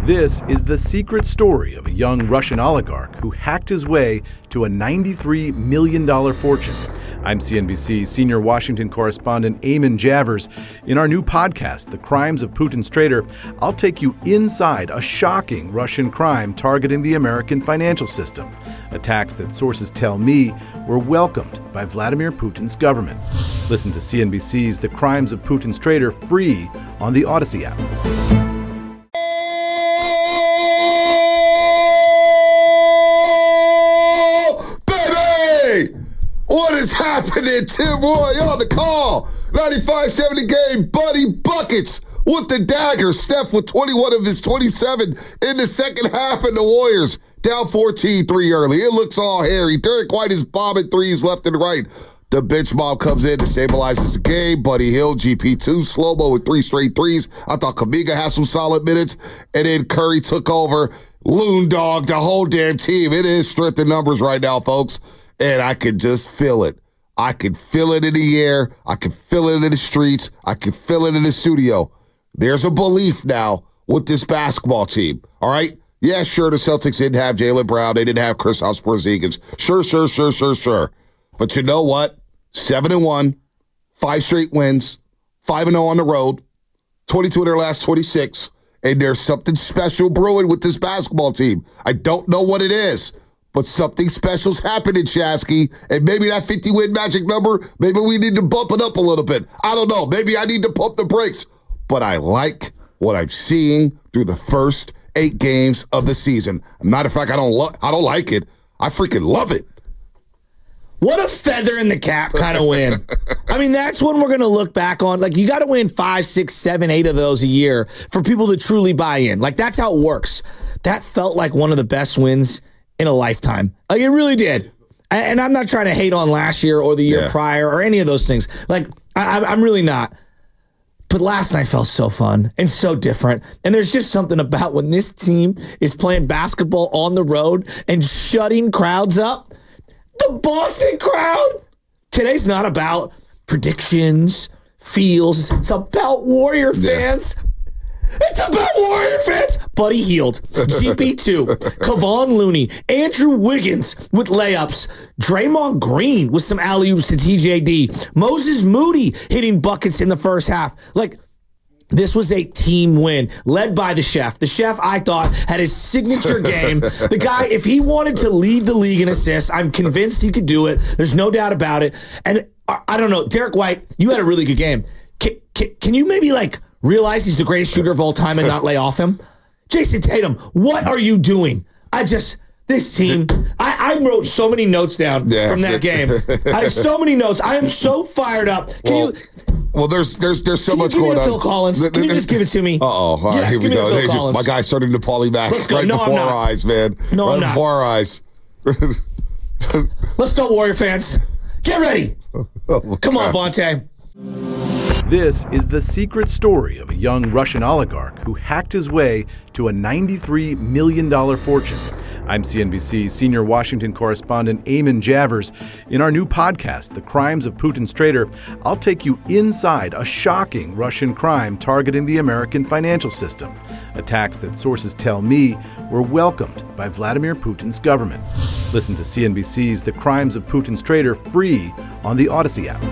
This is the secret story of a young Russian oligarch who hacked his way to a $93 million fortune. I'm CNBC senior Washington correspondent Eamon Javers. In our new podcast, The Crimes of Putin's Traitor, I'll take you inside a shocking Russian crime targeting the American financial system. Attacks that sources tell me were welcomed by Vladimir Putin's government. Listen to CNBC's The Crimes of Putin's Traitor free on the Odyssey app. What is happening? Tim Roy on the call. 95-70 game, Buddy Buckets with the dagger. Steph with 21 of his 27 in the second half, and the Warriors down 14-3 early. It looks all hairy. Derek White is bombing threes left and right. The bench mob comes in to stabilizes the game. Buddy Hield, GP2, slow-mo with 3 straight threes. I thought Kuminga had some solid minutes, and then Curry took over. Loon dog, the whole damn team. It is strength in numbers right now, folks. And I could just feel it. I could feel it in the air. I could feel it in the streets. I could feel it in the studio. There's a belief now with this basketball team, all right? Yeah, sure, the Celtics didn't have Jaylen Brown. They didn't have Kristaps Porzingis. Sure. But you know what? 7-1, 5 straight wins, 5-0 on the road, 22 of their last 26, and there's something special brewing with this basketball team. I don't know what it is. But something special's happening, Shasky. And maybe that 50-win magic number, maybe we need to bump it up a little bit. I don't know. Maybe I need to pump the brakes. But I like what I'm seeing through the first 8 games of the season. Matter of fact, I don't like it. I freaking love it. What a feather in the cap kind of win. I mean, that's when we're going to look back on. Like, you got to win 5, 6, 7, 8 of those a year for people to truly buy in. Like, that's how it works. That felt like one of the best wins in a lifetime. Like, it really did. And I'm not trying to hate on last year or the year prior or any of those things. Like, I'm really not. But last night felt so fun and so different. And there's just something about when this team is playing basketball on the road and shutting crowds up. The Boston crowd. Today's not about predictions, feels. It's about Warrior fans. It's about Warrior fans. Buddy Hield, GP2, Kevon Looney, Andrew Wiggins with layups, Draymond Green with some alley-oops to TJD, Moses Moody hitting buckets in the first half. Like, this was a team win led by the chef. The chef, I thought, had his signature game. The guy, if he wanted to lead the league in assists, I'm convinced he could do it. There's no doubt about it. And I don't know, Derek White, you had a really good game. Can you maybe, realize he's the greatest shooter of all time and not lay off him? Jason Tatum, what are you doing? This team, I wrote so many notes down from that game. I have so many notes. I am so fired up. There's so much going on. Phil Collins? Can you just give it to me? All right, here we go. My guy started to Paulie back right before our eyes, man. No, I'm not. Before our eyes. Let's go, Warrior fans. Get ready. Come on, Bonte. This is the secret story of a young Russian oligarch who hacked his way to a $93 million fortune. I'm CNBC senior Washington correspondent Eamon Javers. In our new podcast, The Crimes of Putin's Traitor, I'll take you inside a shocking Russian crime targeting the American financial system. Attacks that sources tell me were welcomed by Vladimir Putin's government. Listen to CNBC's The Crimes of Putin's Traitor free on the Odyssey app.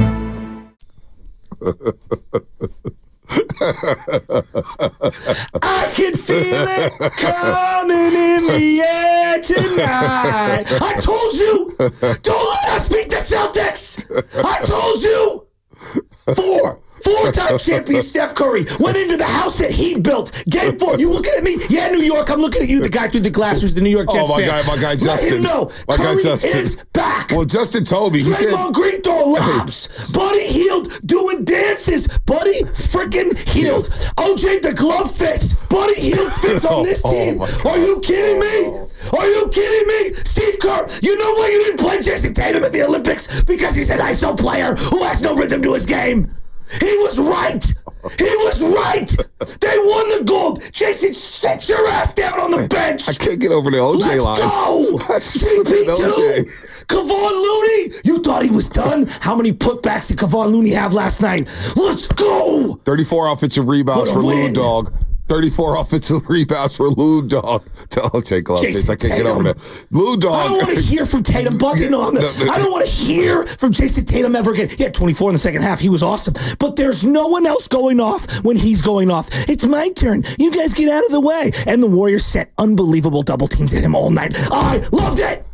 I can feel it coming in the air tonight. I told you, don't let us beat the Celtics. I told you. 4-time champion Steph Curry went into the house that he built. Game 4. You looking at me? Yeah, New York. I'm looking at you, the guy through the glass who's the New York Jets fan. My guy Justin. Let him know. Curry is back. Well, Justin told me. Draymond Green throwing lobs. Buddy Hield doing dances. Buddy freaking Hield. OJ, the glove fits. Buddy Hield fits on this team. Are you kidding me? Are you kidding me? Steve Kerr, you know why you didn't play Jason Tatum at the Olympics? Because he's an ISO player who has no rhythm to his game. He was right. He was right. They won the gold. Jason, sit your ass down on the bench. I can't get over the OJ line. Let's go. GP2. Kevon Looney. You thought he was done? How many putbacks did Kevon Looney have last night? Let's go. 34 offensive rebounds for Loon Dog. 34 offensive rebounds for Lou Dog. I'll take off this. I can't get over that. Lou Dog. I don't want to hear from Tatum. I don't want to hear from Jason Tatum ever again. He had 24 in the second half. He was awesome. But there's no one else going off when he's going off. It's my turn. You guys get out of the way. And the Warriors set unbelievable double teams at him all night. I loved it.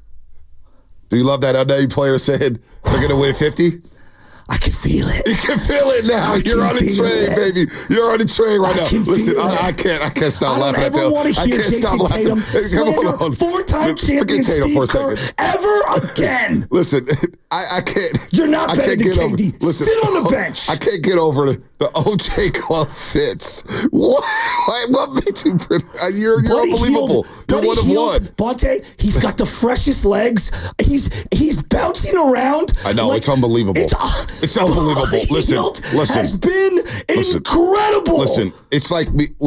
Do you love that unnamed player said they're going to win 50? I can feel it. You can feel it now. You're on a train, baby. You're on a train right now. Listen, I can't stop laughing. I don't ever want to hear Jason Tatum slander four-time champion Steve Kerr ever again. Listen, I can't. You're not better than KD. Listen, sit on the bench. I can't get over the OJ glove fits. What made you? You're unbelievable. You're one of one. Bonte, he's got the freshest legs. He's bouncing around. I know, it's unbelievable. It's unbelievable. Listen. Has been incredible. Listen, it's like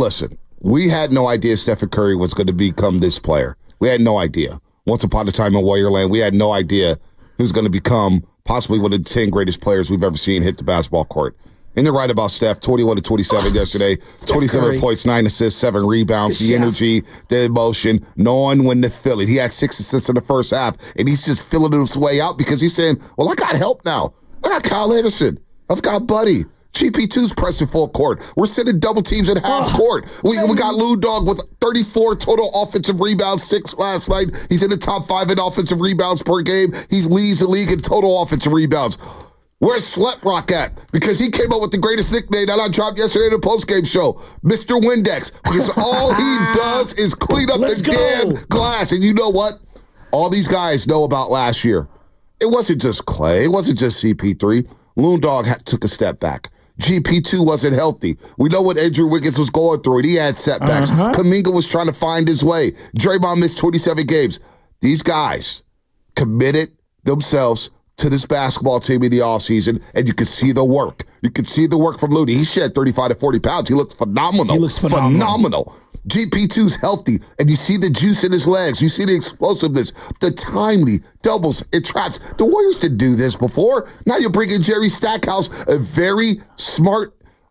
we had no idea Stephen Curry was going to become this player. We had no idea. Once upon a time in Warrior Land, we had no idea he was going to become possibly one of the 10 greatest players we've ever seen hit the basketball court. And they're right about Steph, 21 to 27 yesterday, 27 Curry. Points, 9 assists, 7 rebounds, the energy, the emotion, knowing when to fill it. He had 6 assists in the first half, and he's just filling his way out because he's saying, well, I got help now. I got Kyle Anderson. I've got Buddy. GP2's pressing full court. We're sending double teams at half court. We got Lou Dog with 34 total offensive rebounds, 6 last night. He's in the top 5 in offensive rebounds per game. He leads the league in total offensive rebounds. Where's Sleprock at? Because he came up with the greatest nickname that I dropped yesterday in the postgame show, Mr. Windex. Because all he does is clean up the damn glass. And you know what? All these guys know about last year. It wasn't just Clay. It wasn't just CP3. Loon Dog took a step back. GP2 wasn't healthy. We know what Andrew Wiggins was going through, and he had setbacks. Kuminga was trying to find his way. Draymond missed 27 games. These guys committed themselves to this basketball team in the offseason, and you can see the work. You can see the work from Looney. He shed 35 to 40 pounds. He looks phenomenal. He looks phenomenal. GP2's healthy, and you see the juice in his legs. You see the explosiveness, the timely doubles and traps. The Warriors didn't do this before. Now you're bringing Jerry Stackhouse, a very smart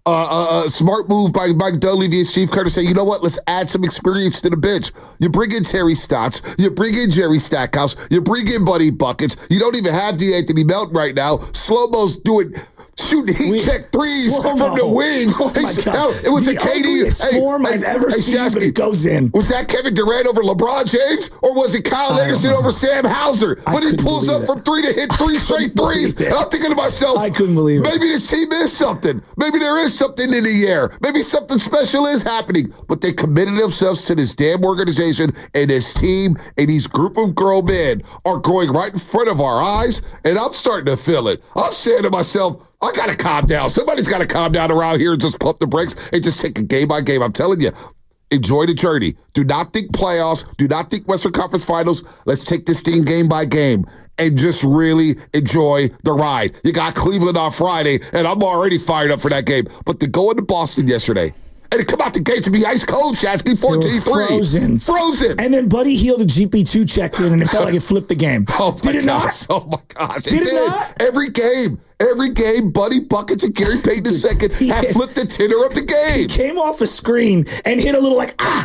move by Mike Dunleavy and Steve Kerr to say, you know what, let's add some experience to the bench. You bring in Terry Stotts, you bring in Jerry Stackhouse, you bring in Buddy Buckets. You don't even have DeAnthony Melton right now. Slow-mo's shooting heat-check threes from the wing. Oh my God. It was the a KD form I've ever seen, but it goes in. Was that Kevin Durant over LeBron James, or was it Kyle Anderson over Sam Hauser when he pulls up from 3 to hit 3 straight threes? I'm thinking to myself, I couldn't believe it. Maybe this team is something. Maybe there is something in the air. Maybe something special is happening. But they committed themselves to this damn organization, and this team and these group of grown men are growing right in front of our eyes, and I'm starting to feel it. I'm saying to myself, I got to calm down. Somebody's got to calm down around here and just pump the brakes and just take it game by game. I'm telling you, enjoy the journey. Do not think playoffs. Do not think Western Conference Finals. Let's take this thing game by game and just really enjoy the ride. You got Cleveland on Friday, and I'm already fired up for that game. But to go into Boston yesterday and to come out the gate to be ice cold, Shasky, 14-3. Frozen. And then Buddy Hield and GP2 checked in, and it felt like it flipped the game. Did it not? Oh, my gosh. Did it not? Every game, Buddy Buckets and Gary Payton II have flipped the tenor of the game. He came off a screen and hit a little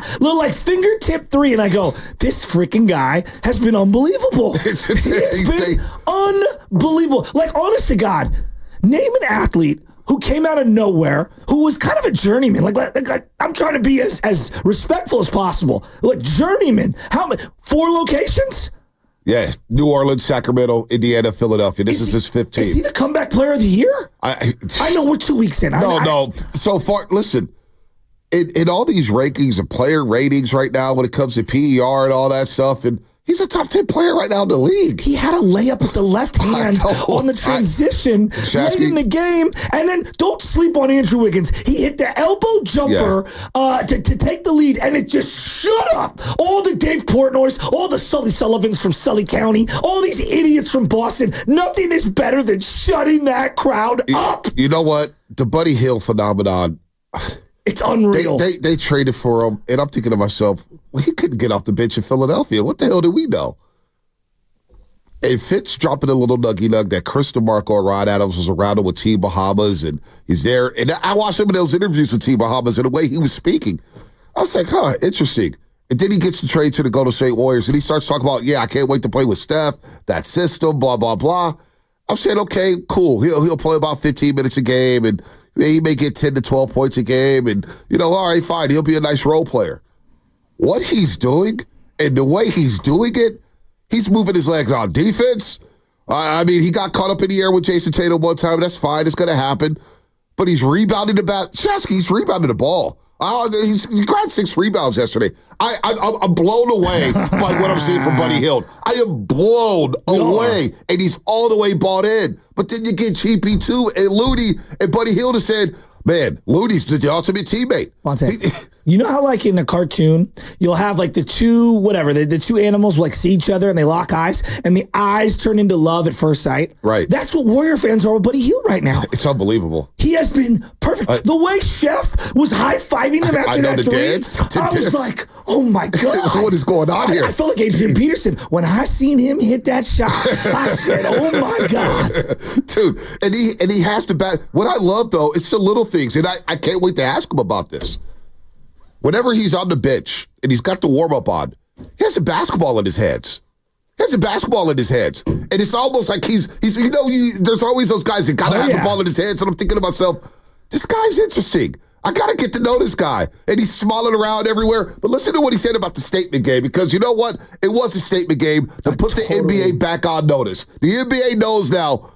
fingertip three, and I go, this freaking guy has been unbelievable. He's been unbelievable. Like, honest to God, name an athlete who came out of nowhere, who was kind of a journeyman. Like I'm trying to be as respectful as possible. Like, journeyman. How many? 4 locations? Yeah, New Orleans, Sacramento, Indiana, Philadelphia. This is his 15th. Is he the comeback player of the year? I know we're 2 weeks in. No. So far, listen, in all these rankings and player ratings right now when it comes to PER and all that stuff, and he's a top 10 player right now in the league. He had a layup with the left hand on the transition late in the game. And then don't sleep on Andrew Wiggins. He hit the elbow jumper to take the lead, and it just shut up. All the Dave Portnoys, all the Sully Sullivans from Sully County, all these idiots from Boston. Nothing is better than shutting that crowd up. You know what? The Buddy Hield phenomenon. It's unreal. They traded for him, and I'm thinking to myself, well, he couldn't get off the bench in Philadelphia. What the hell do we know? And Fitz dropping a little nuggy-nug that Chris DeMarco and Ron Adams was around him with Team Bahamas, and he's there. And I watched some of those interviews with Team Bahamas and the way he was speaking. I was like, interesting. And then he gets the trade to the Golden State Warriors, and he starts talking about, I can't wait to play with Steph, that system, blah, blah, blah. I'm saying, okay, cool. He'll play about 15 minutes a game, and he may get 10 to 12 points a game, and, all right, fine. He'll be a nice role player. What he's doing and the way he's doing it, he's moving his legs on defense. I mean, he got caught up in the air with Jason Tatum one time. That's fine. It's going to happen. But he's rebounding he's rebounding the ball. He grabbed 6 rebounds yesterday. I'm blown away by what I'm seeing from Buddy Hield. I am blown away, and he's all the way bought in. But then you get GP2 and Looney, and Buddy Hield has said, man, Looney's the ultimate teammate. You know how, like, in the cartoon, you'll have, like, the two animals will, like, see each other and they lock eyes, and the eyes turn into love at first sight? Right. That's what Warrior fans are with Buddy Hield right now. It's unbelievable. He has been perfect. The way Chef was high-fiving him after that three, I was like, oh, my God. What is going on here? I felt like Adrian Peterson. When I seen him hit that shot, I said, oh, my God. Dude, and he has to bat. What I love, though, it's the little things, and I can't wait to ask him about this. Whenever he's on the bench and he's got the warm-up on, he has a basketball in his hands. And it's almost like he's there's always those guys that got to have the ball in his hands. And I'm thinking to myself, this guy's interesting. I got to get to know this guy. And he's smiling around everywhere. But listen to what he said about the statement game, because you know what? It was a statement game to put the NBA back on notice. The NBA knows now,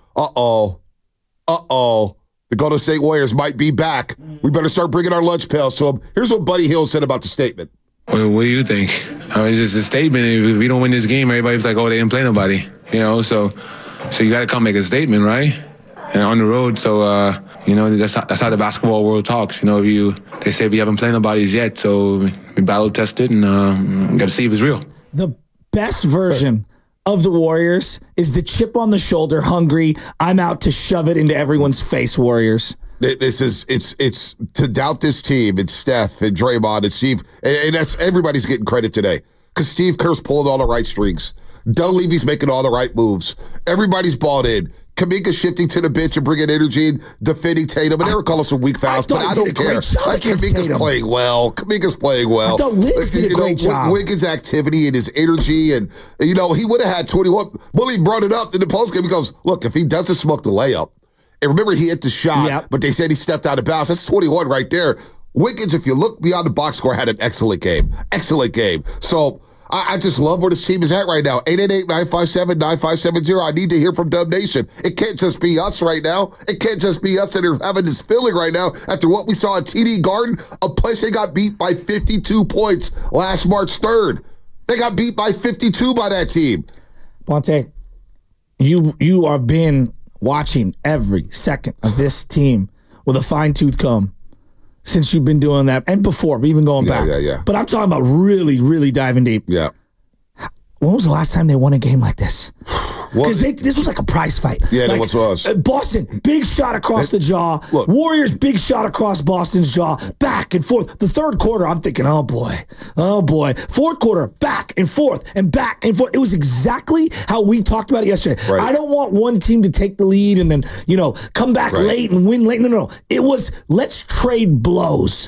the Golden State Warriors might be back. We better start bringing our lunch pails to them. Here's what Buddy Hield said about the statement. What do you think? It's just a statement. If we don't win this game, everybody's like, oh, they didn't play nobody. So you got to come make a statement, right? And on the road, so, that's how the basketball world talks. They say we haven't played nobody yet, so we battle tested and got to see if it's real. The best version of the Warriors is the chip on the shoulder, hungry, I'm out to shove it into everyone's face, Warriors. It's to doubt this team. It's Steph and Draymond and Steve, and that's everybody's getting credit today because Steve Kerr's pulling all the right strings. Dunleavy's making all the right moves. Everybody's bought in. Kuminga shifting to the bench and bringing energy and defending Tatum. And they were calling some weak fouls, but I don't care. Kuminga's playing well. I thought Wiggins did a great job. Wiggins' activity and his energy, and he would have had 21. Willie brought it up in the postgame. He goes, look, if he doesn't smoke the layup, and remember he hit the shot, but they said he stepped out of bounds. That's 21 right there. Wiggins, if you look beyond the box score, had an excellent game. So I just love where this team is at right now. 888-957-9570. I need to hear from Dub Nation. It can't just be us right now. It can't just be us that are having this feeling right now after what we saw at TD Garden, a place they got beat by 52 points last March 3rd. They got beat by 52 by that team. Bonte, you are been watching every second of this team with a fine-tooth comb since you've been doing that, and before, even going back. Yeah. But I'm talking about really, really diving deep. Yeah. When was the last time they won a game like this? Because this was like a prize fight. Yeah, that was. Boston, big shot across the jaw. Look. Warriors, big shot across Boston's jaw. Back and forth. The third quarter, I'm thinking, oh boy. Fourth quarter, back and forth and back and forth. It was exactly how we talked about it yesterday. Right. I don't want one team to take the lead and then, come back late and win late. No. It was, let's trade blows.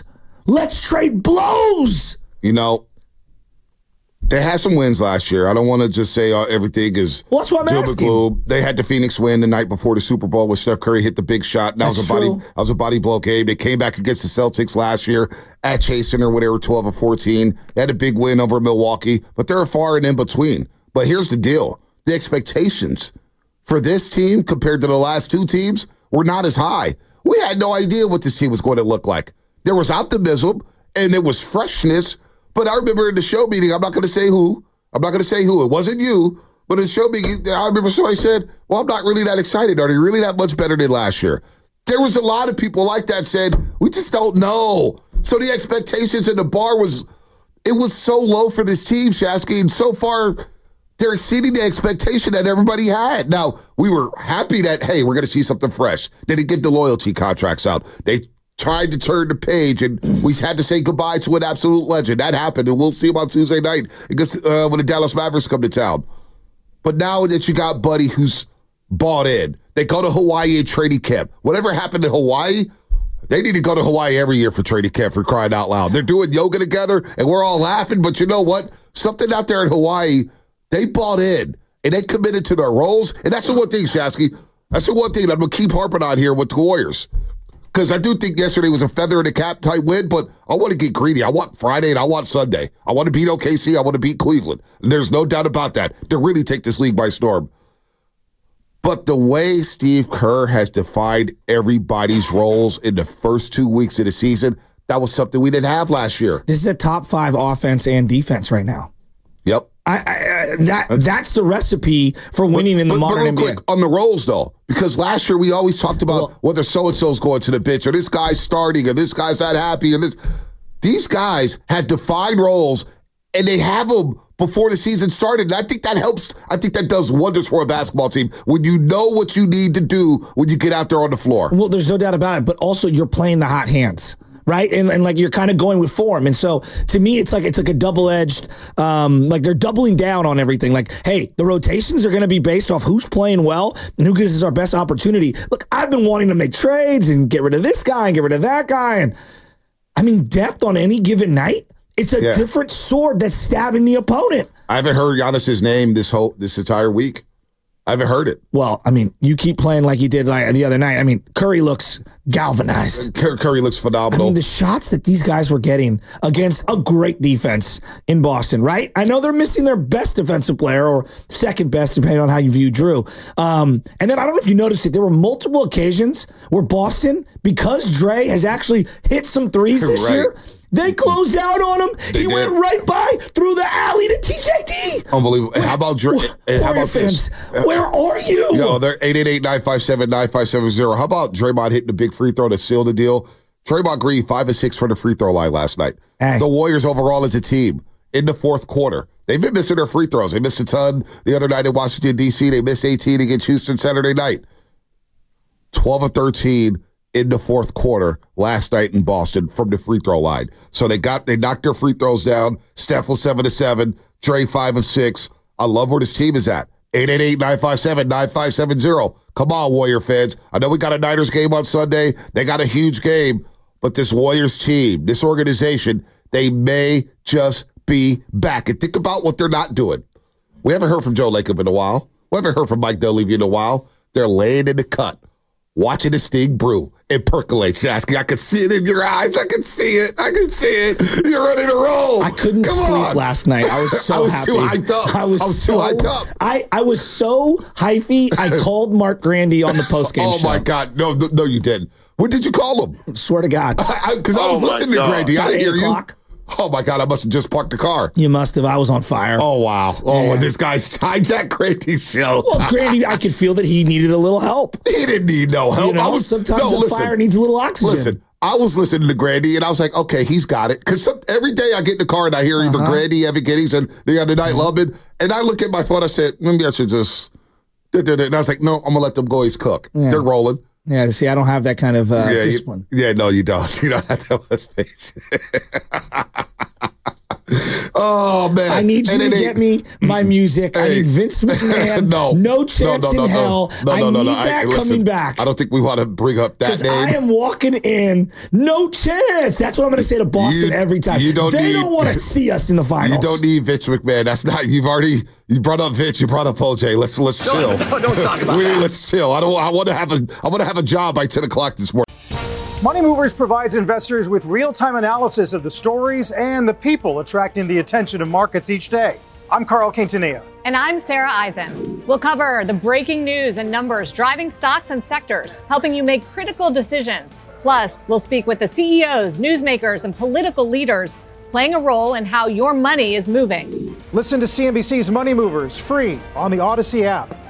They had some wins last year. I don't want to just say everything is that's what I'm asking. They had the Phoenix win the night before the Super Bowl where Steph Curry hit the big shot. That was a body blow game. They came back against the Celtics last year at Chase Center when they were 12-14. They had a big win over Milwaukee, but they're far and in between. But here's the deal. The expectations for this team compared to the last two teams were not as high. We had no idea what this team was going to look like. There was optimism and there was freshness. But I remember in the show meeting, I'm not going to say who. It wasn't you. But in the show meeting, I remember somebody said, well, I'm not really that excited. Are they really that much better than last year? There was a lot of people like that said, we just don't know. So the expectations and the bar was so low for this team, Shasky. And so far, they're exceeding the expectation that everybody had. Now, we were happy that, hey, we're going to see something fresh. They didn't get the loyalty contracts out. They tried to turn the page, and we had to say goodbye to an absolute legend. That happened, and we'll see him on Tuesday night when the Dallas Mavericks come to town. But now that you got Buddy who's bought in, they go to Hawaii and training camp. Whatever happened in Hawaii, they need to go to Hawaii every year for training camp, for crying out loud. They're doing yoga together, and we're all laughing. But you know what? Something out there in Hawaii, they bought in, and they committed to their roles. And that's the one thing, Shasky. That's the one thing that I'm going to keep harping on here with the Warriors. Because I do think yesterday was a feather in the cap type win, but I want to get greedy. I want Friday and I want Sunday. I want to beat OKC. I want to beat Cleveland. And there's no doubt about that. To really take this league by storm. But the way Steve Kerr has defined everybody's roles in the first 2 weeks of the season, that was something we didn't have last year. This is a top 5 offense and defense right now. Yep. That's the recipe for winning in the modern NBA. Quick, on the roles, though, because last year we always talked about whether so-and-so's going to the bench or this guy's starting or this guy's not happy. These guys had defined roles, and they have them before the season started. And I think that helps. I think that does wonders for a basketball team when you know what you need to do when you get out there on the floor. Well, there's no doubt about it, but also you're playing the hot hands. Right. And like you're kind of going with form. And so to me, it's like a double-edged, like they're doubling down on everything. Like, hey, the rotations are going to be based off who's playing well and who gives us our best opportunity. Look, I've been wanting to make trades and get rid of this guy and get rid of that guy. And I mean, depth on any given night, it's a different sword that's stabbing the opponent. I haven't heard Giannis's name this entire week. I haven't heard it. Well, I mean, you keep playing like you did the other night. I mean, Curry looks galvanized. Curry looks phenomenal. I mean, the shots that these guys were getting against a great defense in Boston, right? I know they're missing their best defensive player or second best, depending on how you view Drew. And then I don't know if you noticed it, there were multiple occasions where Boston, because Dre has actually hit some threes this year, they closed out on him. He went right by through the alley to TJD. Unbelievable. And how about Dre? How about fans, where are you? Yo, they're 888-957-9570. How about Draymond hitting the big free throw to seal the deal? Draymond Green, 5 of 6 from the free throw line last night. Hey. The Warriors overall as a team in the fourth quarter, they've been missing their free throws. They missed a ton the other night in Washington, D.C. They missed 18 against Houston Saturday night. 12 of 13 in the fourth quarter last night in Boston from the free throw line. So they knocked their free throws down. Steph was 7 of 7. Dre 5 of 6. I love where this team is at. 888-957-9570. Come on, Warrior fans. I know we got a Niners game on Sunday. They got a huge game. But this Warriors team, this organization, they may just be back. And think about what they're not doing. We haven't heard from Joe Lacob in a while. We haven't heard from Mike Dunleavy in a while. They're laying in the cut, watching this thing brew. It percolates, Jasky. I can see it in your eyes. I can see it. You're ready to roll. I couldn't sleep last night. I was so happy. Too hyped up. I was too hyped up. I was so hypey. I called Mark Grandy on the postgame show. Oh, my God. No, you didn't. What did you call him? Swear to God. Because I was listening to Grandy. I didn't hear you. Oh, my God. I must have just parked the car. You must have. I was on fire. Oh, wow. Oh, This guy's hijacked Grandy's show. Well, Grandy, I could feel that he needed a little help. He didn't need no help. Sometimes the fire needs a little oxygen. Listen, I was listening to Grandy, and I was like, okay, he's got it. Because every day I get in the car, and I hear either Grandy, Evan Giddings, and the other night, Lubin, and I look at my phone, I said, maybe I should just... And I was like, no, I'm going to let them boys cook. Yeah. They're rolling. Yeah, see, I don't have that kind of discipline. No, you don't. You don't have that much space. Oh, man. I need you to get me my music. I need Vince McMahon. No chance in hell. I need that coming back. I don't think we want to bring up that name. I am walking in. No chance. That's what I'm going to say to Boston every time. They don't want to see us in the finals. You don't need Vince McMahon. That's not. You brought up Vince. You brought up OJ. Let's chill. Don't talk about that. Let's chill. I want to have a job by 10 o'clock this morning. Money Movers provides investors with real-time analysis of the stories and the people attracting the attention of markets each day. I'm Carl Quintanilla. And I'm Sarah Eisen. We'll cover the breaking news and numbers driving stocks and sectors, helping you make critical decisions. Plus, we'll speak with the CEOs, newsmakers, and political leaders playing a role in how your money is moving. Listen to CNBC's Money Movers free on the Odyssey app.